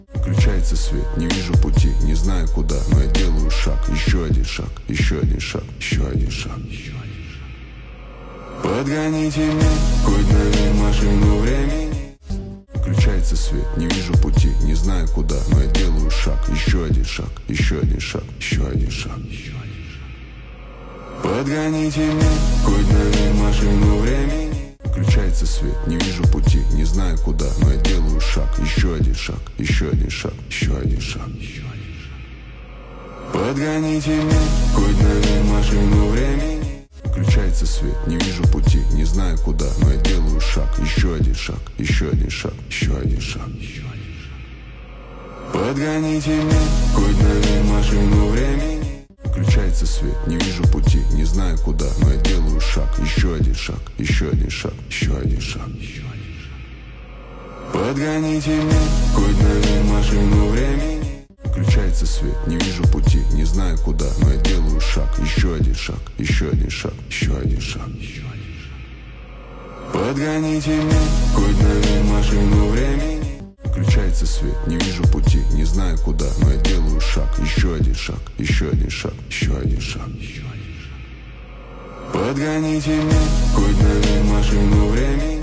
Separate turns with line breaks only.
Включается свет, не вижу пути, не знаю куда, но я делаю шаг, еще один шаг, еще один шаг, еще один шаг. Подгоните мне какую-нибудь машину времени. Включается свет, не вижу пути, не знаю куда, но я делаю шаг, еще один шаг, еще один шаг, еще один шаг. Подгоните мне какую-нибудь машину времени. Включается свет, не вижу пути, не знаю куда, но я делаю шаг, еще один шаг, еще один шаг, еще один шаг. Подгоните мне какую-нибудь машину времени. Включается свет, не вижу пути, не знаю куда, но я делаю шаг, еще один шаг, еще один шаг, еще один шаг. Подгоните мне какую-нибудь машину времени. Включается свет, не вижу пути, не знаю куда, но я делаю шаг, еще один шаг, еще один шаг, еще один шаг. Подгоните мне какую-нибудь машину времени. Включается свет, не вижу пути, не знаю куда, но я делаю шаг, еще один шаг, еще один шаг, еще один шаг. Подгоните мне какую-нибудь машину времени. Включается свет, не вижу пути, не знаю куда, но я делаю шаг, еще один шаг, еще один шаг, еще один шаг. Подгоните мне какую-нибудь машину времени.